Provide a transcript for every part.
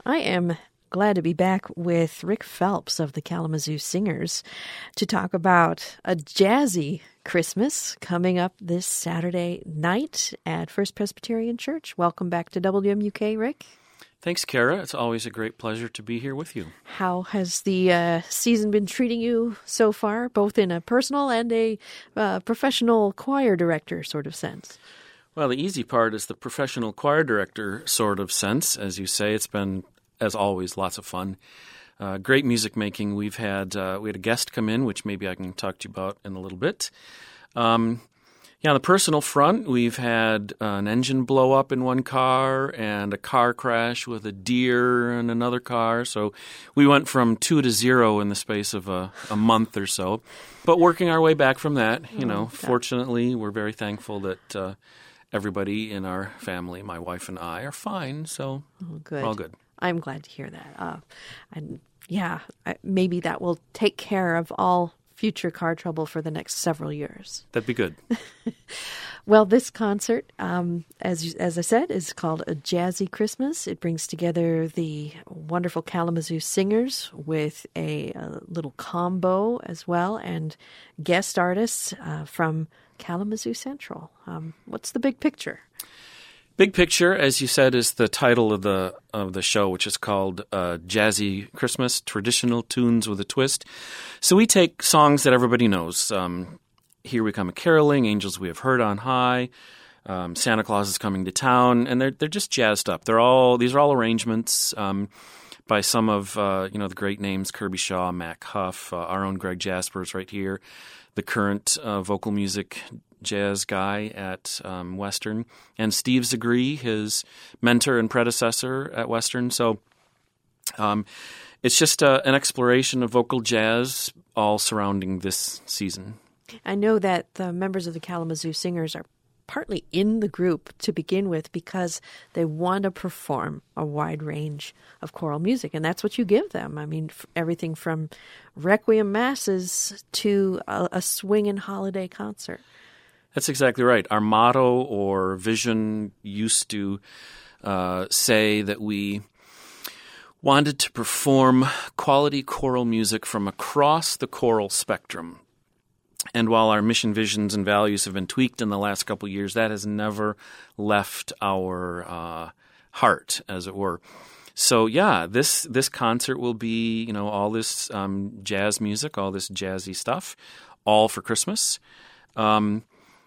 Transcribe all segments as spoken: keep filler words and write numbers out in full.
I am glad to be back with Rick Phelps of the Kalamazoo Singers to talk about a jazzy Christmas coming up this Saturday night at First Presbyterian Church. Welcome back to W M U K, Rick. Thanks, Kara. It's always a great pleasure to be here with you. How has the uh, season been treating you so far, both in a personal and a uh, professional choir director sort of sense? Well, the easy part is the professional choir director sort of sense. As you say, it's been, as always, lots of fun. Uh, great music making. We've had uh, we had a guest come in, which maybe I can talk to you about in a little bit. Um, yeah, on the personal front, we've had uh, an engine blow up in one car and a car crash with a deer in another car. So we went from two to zero in the space of a, a month or so. But working our way back from that, you know, oh, fortunately, we're very thankful that uh, everybody in our family, my wife and I, are fine. So oh, good. We're all good. I'm glad to hear that. Uh, and yeah, maybe that will take care of all future car trouble for the next several years. That'd be good. Well, this concert, um, as as I said, is called A Jazzy Christmas. It brings together the wonderful Kalamazoo Singers with a, a little combo as well, and guest artists uh, from Kalamazoo Central. Um, what's the big picture? Big Picture, as you said, is the title of the of the show, which is called uh, Jazzy Christmas, Traditional Tunes with a Twist. So we take songs that everybody knows. Um, Here We Come a Caroling, Angels We Have Heard on High, um, Santa Claus is Coming to Town, and they're they're just jazzed up. They're all these are all arrangements um, by some of uh, you know the great names: Kirby Shaw, Mac Huff, uh, our own Greg Jaspers right here, the current uh, vocal music jazz guy at um, Western, and Steve Zagree, his mentor and predecessor at Western. So um, it's just uh, an exploration of vocal jazz all surrounding this season. I know that the members of the Kalamazoo Singers are partly in the group to begin with because they want to perform a wide range of choral music, and that's what you give them. I mean, everything from requiem masses to a, a swinging holiday concert. That's exactly right. Our motto or vision used to uh, say that we wanted to perform quality choral music from across the choral spectrum. And while our mission, visions, and values have been tweaked in the last couple of years, that has never left our uh, heart, as it were. So, yeah, this this concert will be, you know, all this um, jazz music, all this jazzy stuff, all for Christmas. Um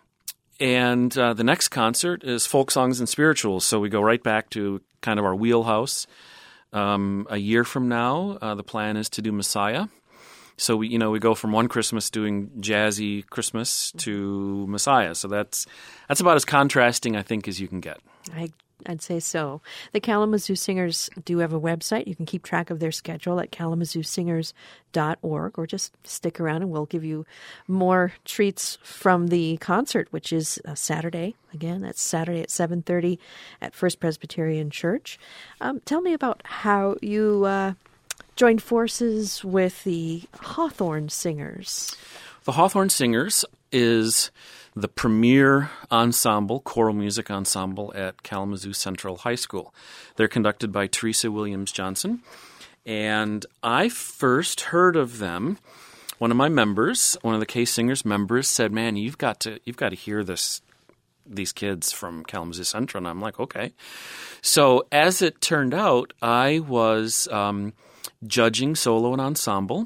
And uh, the next concert is folk songs and spirituals. So we go right back to kind of our wheelhouse. Um, a year from now, uh, the plan is to do Messiah. So we, you know, we go from one Christmas doing jazzy Christmas to Messiah. So that's that's about as contrasting, I think, as you can get. I I'd say so. The Kalamazoo Singers do have a website. You can keep track of their schedule at kalamazoo singers dot org, or just stick around and we'll give you more treats from the concert, which is uh, Saturday. Again, that's Saturday at seven thirty at First Presbyterian Church. Um, tell me about how you uh, joined forces with the Hawthorne Singers. The Hawthorne Singers is the premier ensemble, choral music ensemble at Kalamazoo Central High School. They're conducted by Teresa Williams Johnson. And I first heard of them. One of my members, one of the K Singers members, said, "Man, you've got to you've got to hear this these kids from Kalamazoo Central." And I'm like, okay. So as it turned out, I was um, judging solo and ensemble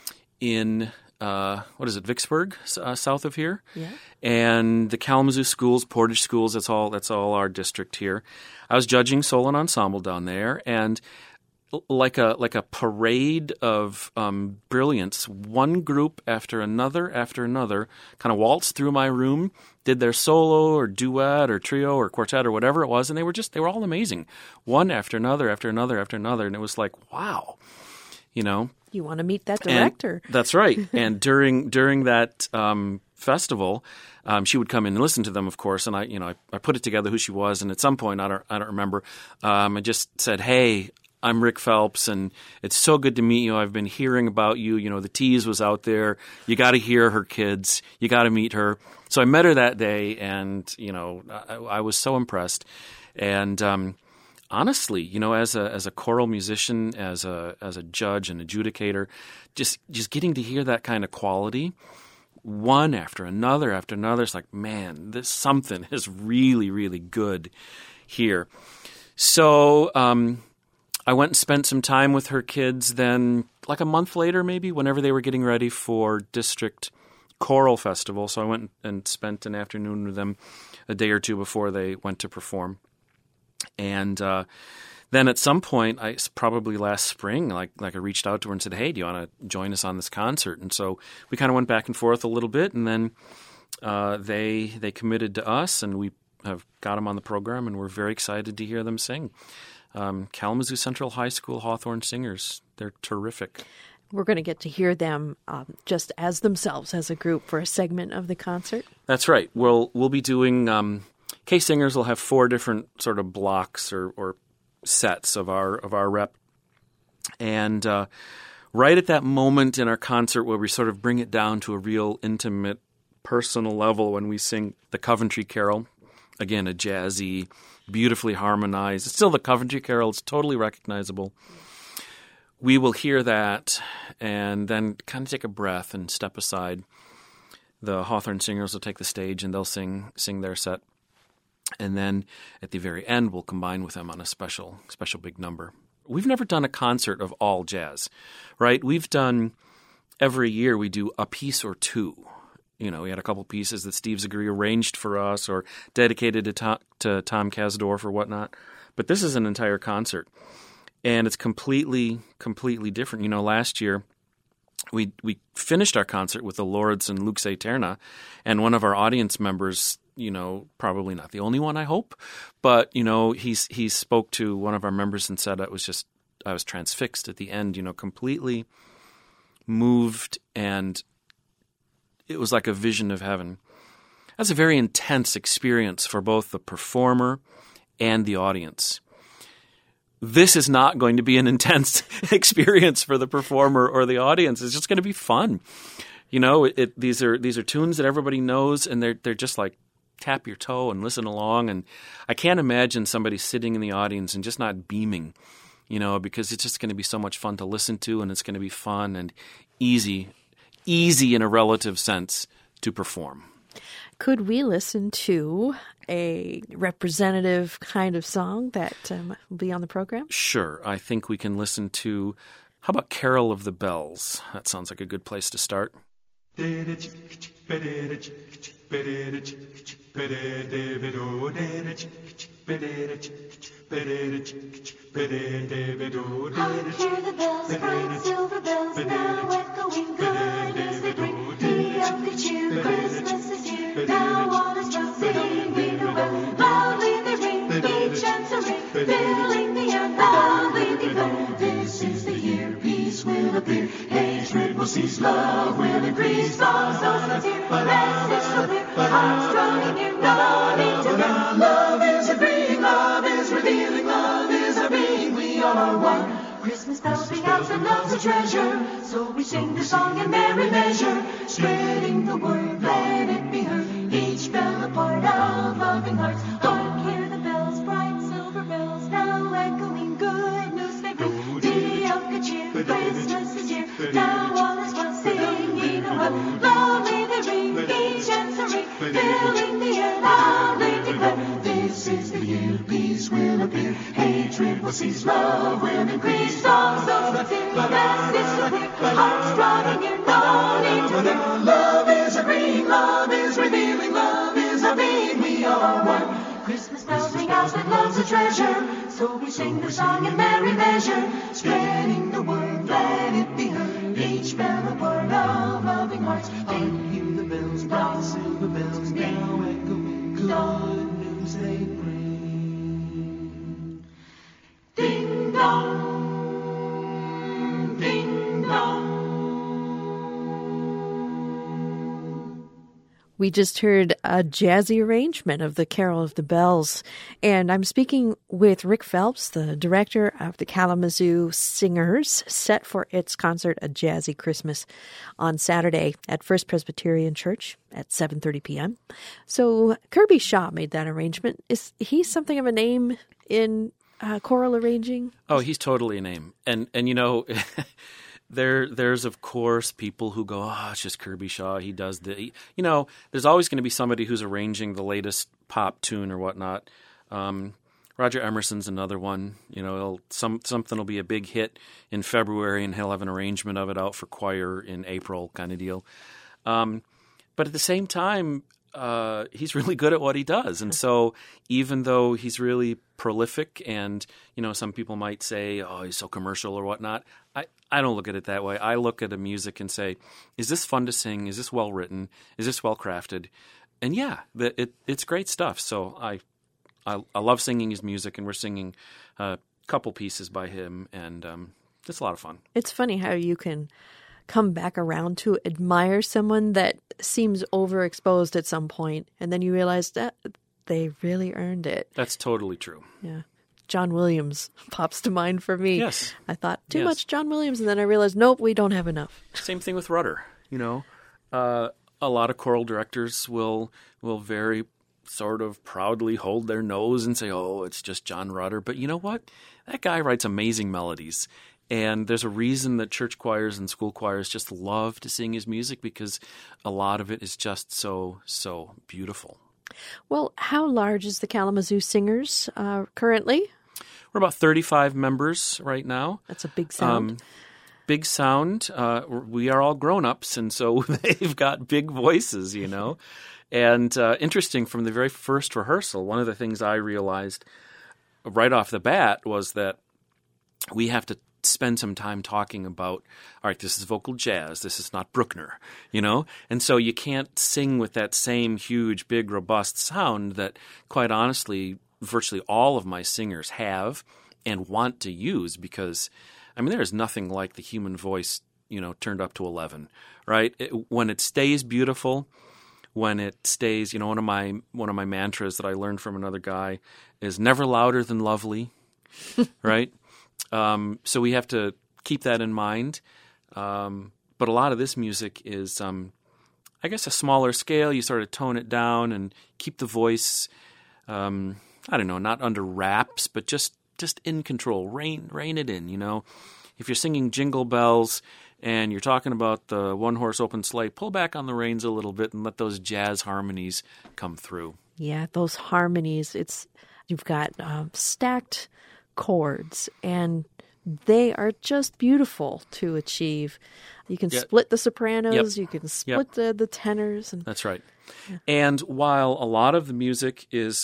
in Uh, what is it, Vicksburg, uh, south of here? Yeah. And the Kalamazoo schools, Portage schools, that's all that's all our district here. I was judging solo and ensemble down there, and like a like a parade of um, brilliance, one group after another after another kind of waltzed through my room, did their solo or duet or trio or quartet or whatever it was, and they were just they were all amazing, one after another after another after another, and it was like, wow, you know. You want to meet that director. And that's right. And during during that um, festival, um, she would come in and listen to them, of course. And I, you know, I, I put it together who she was. And at some point, I don't, I don't remember. Um, I just said, "Hey, I'm Rick Phelps, and it's so good to meet you. I've been hearing about you. You know, the tease was out there. You got to hear her kids. You got to meet her." So I met her that day, and you know, I, I was so impressed. And um, honestly, you know, as a as a choral musician, as a as a judge and adjudicator, just just getting to hear that kind of quality, one after another after another, it's like, man, this something is really, really good here. So um, I went and spent some time with her kids then, like a month later maybe, whenever they were getting ready for district choral festival. So I went and spent an afternoon with them a day or two before they went to perform. And uh, then at some point, I probably last spring, like like I reached out to her and said, hey, do you want to join us on this concert? And so we kind of went back and forth a little bit, and then uh, they they committed to us, and we have got them on the program, and we're very excited to hear them sing. Um, Kalamazoo Central High School Hawthorne Singers, they're terrific. We're going to get to hear them um, just as themselves, as a group, for a segment of the concert. That's right. We'll we'll be doing um, K Singers will have four different sort of blocks or, or sets of our of our rep, and uh, right at that moment in our concert where we sort of bring it down to a real intimate, personal level, when we sing the Coventry Carol, again a jazzy, beautifully harmonized. It's still the Coventry Carol. It's totally recognizable. We will hear that and then kind of take a breath and step aside. The Hawthorne Singers will take the stage and they'll sing sing their set. And then at the very end, we'll combine with them on a special special big number. We've never done a concert of all jazz, right? We've done, every year we do a piece or two. You know, we had a couple pieces that Steve Zaguri arranged for us or dedicated to Tom, to Tom Kasdorf or whatnot. But this is an entire concert. And it's completely, completely different. You know, last year we we finished our concert with the Lords and Lux Aeterna, and one of our audience members, you know, probably not the only one, I hope, but, you know, he's he spoke to one of our members and said, I was just, I was transfixed at the end, you know, completely moved, and it was like a vision of heaven. That's a very intense experience for both the performer and the audience. This is not going to be an intense experience for the performer or the audience. It's just going to be fun. You know, it, it, these are these are tunes that everybody knows, and they're they're just like tap your toe and listen along. And I can't imagine somebody sitting in the audience and just not beaming, you know, because it's just going to be so much fun to listen to, and it's going to be fun and easy, easy in a relative sense to perform. Could we listen to a representative kind of song that um, will be on the program? Sure. I think we can listen to, how about Carol of the Bells? That sounds like a good place to start. Hark, hear the bells, bright silver bells, now echoing good news they bring. Be of good cheer, Christmas is here, now all is well, singing away. Loudly they ring, each answering, filling the air, loudly declare. This is the year peace will appear, hatred will cease, love will increase. Love so sincere, message so clear, hearts strong and near, no need to fear. Love is agreeing, love is revealing, love is our being, we are one. Christmas bells ring out and love's a treasure, so we sing the song in merry measure, spreading the word, let it be heard, each bell a part of loving hearts. Hark, hear the bells, bright silver bells, now echoing good news they bring. Be of good cheer, Christmas is here, now all is well, singing a well. Loudly they ring, each answering, filling the air, loudly declare. This is the year peace will appear, hatred will cease, love will increase. Songs of the fear, message so clear, hearts strong and near, no need to fear. Love is agreeing, love is revealing, love is our being, we are one. Christmas bells ring out and love's a treasure, so we sing the song in merry measure, spreading the word, let it be heard, each bell a part of loving hearts. And hear the bells, bright silver bells, now echoing good news they bring. Ding dong, ding dong. We just heard a jazzy arrangement of the Carol of the Bells, and I'm speaking with Rick Phelps, the director of the Kalamazoo Singers, set for its concert, A Jazzy Christmas, on Saturday at First Presbyterian Church at seven thirty p.m. So Kirby Shaw made that arrangement. Is he something of a name in uh, choral arranging? Oh, he's totally a name. And, and you know, there there's, of course, people who go, oh, it's just Kirby Shaw. He does the, he, you know, there's always going to be somebody who's arranging the latest pop tune or whatnot. Um, Roger Emerson's another one. You know, he'll, some something will be a big hit in February, and he'll have an arrangement of it out for choir in April, kind of deal. Um, but at the same time, uh, he's really good at what he does, and so even though he's really prolific, and you know, some people might say, "Oh, he's so commercial" or whatnot. I I don't look at it that way. I look at the music and say, "Is this fun to sing? Is this well written? Is this well crafted?" And yeah, the, it it's great stuff. So I. I, I love singing his music, and we're singing a couple pieces by him, and um, it's a lot of fun. It's funny how you can come back around to admire someone that seems overexposed at some point, and then you realize that they really earned it. That's totally true. Yeah. John Williams pops to mind for me. Yes. I thought, too Yes. much John Williams, and then I realized, nope, we don't have enough. Same thing with Rudder. You know, uh, a lot of choral directors will will very sort of proudly hold their nose and say, oh, it's just John Rudder. But you know what? That guy writes amazing melodies. And there's a reason that church choirs and school choirs just love to sing his music, because a lot of it is just so, so beautiful. Well, how large is the Kalamazoo Singers uh, currently? We're about thirty-five members right now. That's a big sound. Um, big sound. Uh, we are all grown-ups, and so they've got big voices, you know. And uh, interesting, from the very first rehearsal, one of the things I realized right off the bat was that we have to spend some time talking about, all right, this is vocal jazz, this is not Bruckner, you know? And so you can't sing with that same huge, big, robust sound that, quite honestly, virtually all of my singers have and want to use, because, I mean, there is nothing like the human voice, you know, turned up to eleven, right? It, when it stays beautiful, when it stays, you know, one of my one of my mantras that I learned from another guy is never louder than lovely, right? Um, so we have to keep that in mind. Um, but a lot of this music is, um, I guess, a smaller scale. You sort of tone it down and keep the voice, um, I don't know, not under wraps, but just just in control. Rein rein it in, you know. If you're singing Jingle Bells and you're talking about the one-horse open sleigh, pull back on the reins a little bit and let those jazz harmonies come through. Yeah, those harmonies. It's you've got um, stacked chords, and they are just beautiful to achieve. You can Yeah. split the sopranos, Yep. you can split Yep. the, the tenors. And That's right. And while a lot of the music is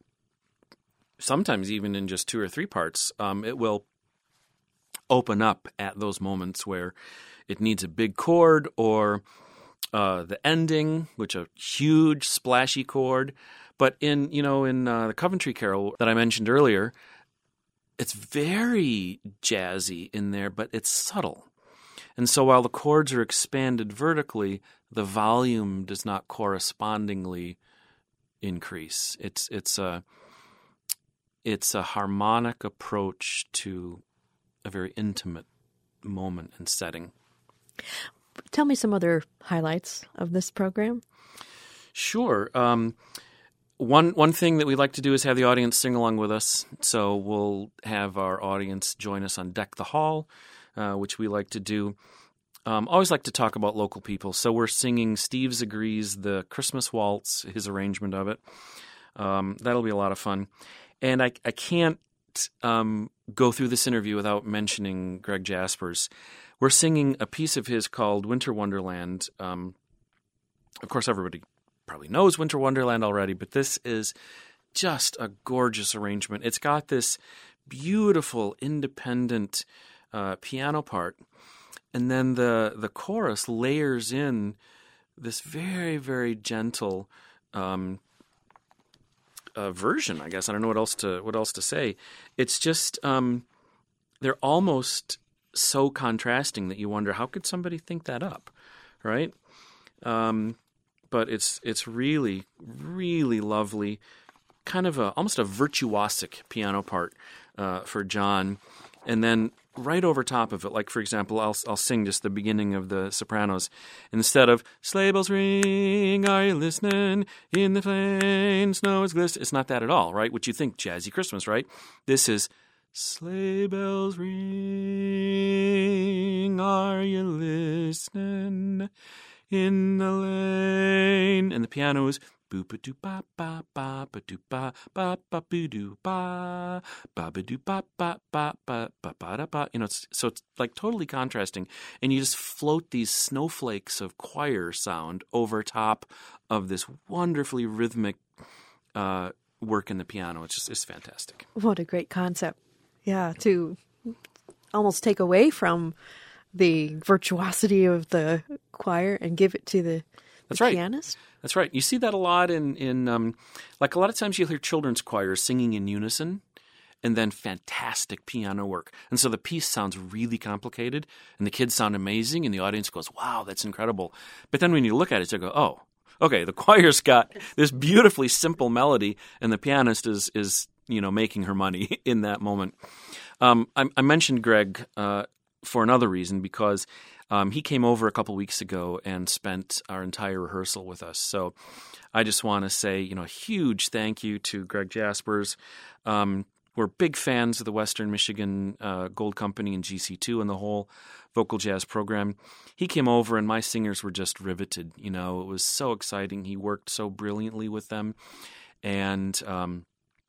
sometimes even in just two or three parts, um, it will open up at those moments where it needs a big chord, or uh, the ending, which a huge splashy chord. But in, you know, in uh, the Coventry Carol that I mentioned earlier, it's very jazzy in there, but it's subtle. And so while the chords are expanded vertically, the volume does not correspondingly increase. It's it's a it's a harmonic approach to a very intimate moment and setting. tell me some other highlights of this program. Sure. Um, one one thing that we like to do is have the audience sing along with us. So we'll have our audience join us on Deck the Hall, uh, which we like to do. Um, always like to talk about local people. So we're singing Steve Zagree's The Christmas Waltz, his arrangement of it. Um, that'll be a lot of fun. And I, I can't um, go through this interview without mentioning Greg Jaspers. We're singing a piece of his called Winter Wonderland. Um, of course, everybody probably knows Winter Wonderland already, but this is just a gorgeous arrangement. It's got this beautiful, independent uh, piano part, and then the the chorus layers in this very, very gentle um, uh, version. I guess I don't know what else to what else to say. It's just um, they're almost so contrasting that you wonder, how could somebody think that up, right? Um, but it's it's really, really lovely, kind of a almost a virtuosic piano part uh, for John. And then right over top of it, like, for example, I'll I'll sing just the beginning of the Sopranos. Instead of, sleigh bells ring, are you listening? In the plain, snow is glistening. It's not that at all, right? What you think, jazzy Christmas, right? This is, sleigh bells ring, are you listening? In the lane. And the piano is, boo-ba-doo ba ba ba ba doo ba ba ba boo doo ba ba ba doo ba ba ba ba ba ba da ba. You know, it's, so it's like totally contrasting, and you just float these snowflakes of choir sound over top of this wonderfully rhythmic uh, work in the piano. It's just it's fantastic. What a great concept! Yeah, to almost take away from the virtuosity of the choir and give it to the, That's the right. pianist. That's right. You see that a lot in, in um, like a lot of times you'll hear children's choirs singing in unison and then fantastic piano work. And so the piece sounds really complicated and the kids sound amazing and the audience goes, wow, that's incredible. But then when you look at it, you go, oh, okay, the choir's got this beautifully simple melody and the pianist is, is you know, making her money in that moment. Um, I, I mentioned Greg uh, for another reason because Um, he came over a couple weeks ago and spent our entire rehearsal with us. So I just want to say, you know, a huge thank you to Greg Jaspers. Um, we're big fans of the Western Michigan uh, Gold Company and G C two and the whole vocal jazz program. He came over and my singers were just riveted. You know, it was so exciting. He worked so brilliantly with them. And um,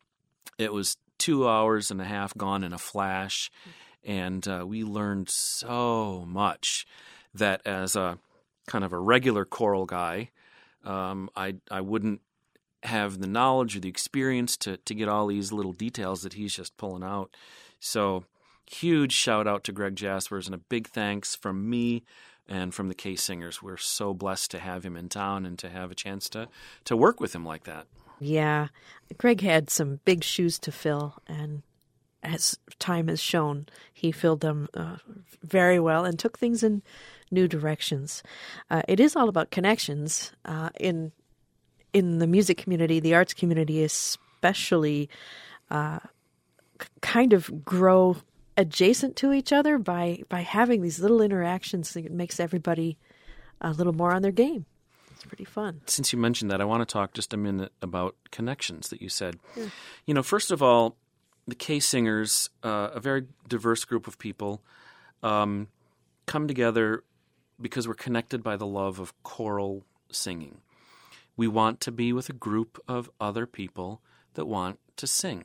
it was two hours and a half gone in a flash. And uh, we learned so much that as a kind of a regular choral guy, um, I I wouldn't have the knowledge or the experience to to get all these little details that he's just pulling out. So huge shout out to Greg Jaspers and a big thanks from me and from the K Singers. We're so blessed to have him in town and to have a chance to to work with him like that. Yeah, Greg had some big shoes to fill, and as time has shown, he filled them uh, very well and took things in new directions. Uh, it is all about connections uh, in in the music community, the arts community especially, uh, c- kind of grow adjacent to each other by, by having these little interactions. It makes everybody a little more on their game. It's pretty fun. Since you mentioned that, I want to talk just a minute about connections that you said. Yeah. You know, first of all, the K Singers, uh, a very diverse group of people, um, come together because we're connected by the love of choral singing. We want to be with a group of other people that want to sing.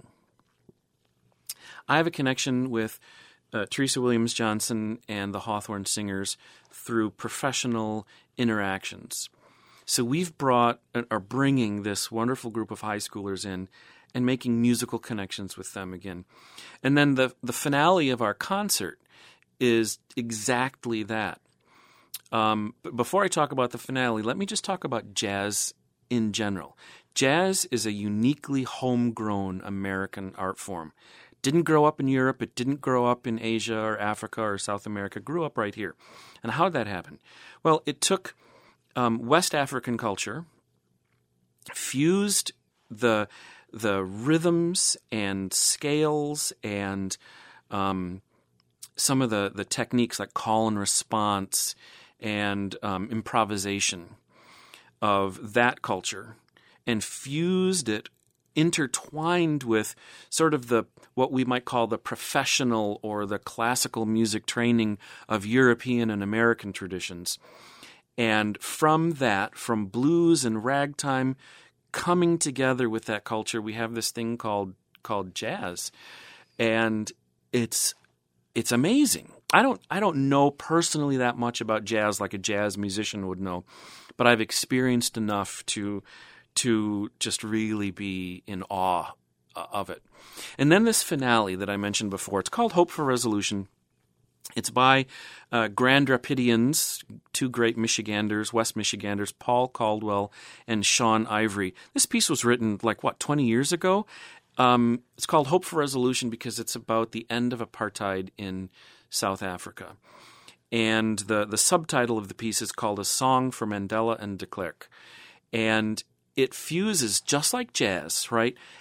I have a connection with uh, Teresa Williams Johnson and the Hawthorne Singers through professional interactions. So we've brought, are bringing this wonderful group of high schoolers in and making musical connections with them again. And then the, the finale of our concert is exactly that. Um, but before I talk about the finale, let me just talk about jazz in general. Jazz is a uniquely homegrown American art form. Didn't grow up in Europe. It didn't grow up in Asia or Africa or South America. It grew up right here. And how did that happen? Well, it took um, West African culture, fused the the rhythms and scales and um, some of the, the techniques like call and response and um, improvisation of that culture and fused it, intertwined with sort of the what we might call the professional or the classical music training of European and American traditions. And from that, from blues and ragtime coming together with that culture, we have this thing called called jazz. And it's it's amazing. I don't I don't know personally that much about jazz like a jazz musician would know, but I've experienced enough to to just really be in awe of it. And then this finale that I mentioned before, it's called Hope for Resolution. It's by uh, Grand Rapidians, two great Michiganders, West Michiganders, Paul Caldwell and Sean Ivory. This piece was written like, what, twenty years ago? Um, it's called Hope for Resolution because it's about the end of apartheid in South Africa. And the, the subtitle of the piece is called A Song for Mandela and de Klerk. And it fuses, just like jazz, right?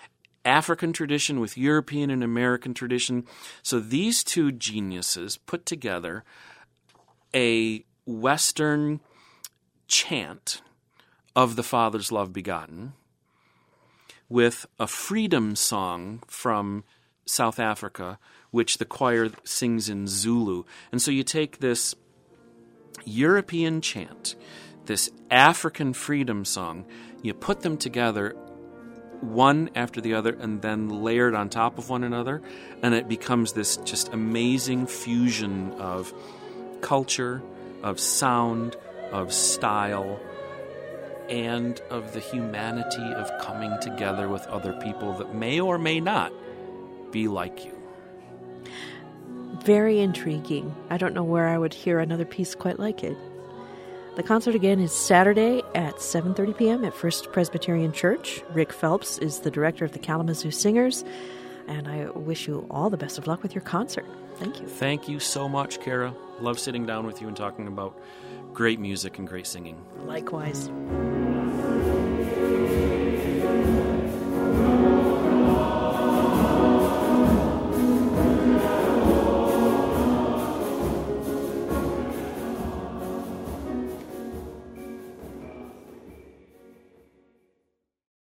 African tradition with European and American tradition. So these two geniuses put together a Western chant of the Father's love begotten with a freedom song from South Africa, which the choir sings in Zulu. And so you take this European chant, this African freedom song, you put them together one after the other and then layered on top of one another, and it becomes this just amazing fusion of culture, of sound, of style, and of the humanity of coming together with other people that may or may not be like you. Very intriguing. I don't know where I would hear another piece quite like it. The concert again is Saturday at seven thirty p.m. at First Presbyterian Church. Rick Phelps is the director of the Kalamazoo Singers, and I wish you all the best of luck with your concert. Thank you. Thank you so much, Kara. Love sitting down with you and talking about great music and great singing. Likewise.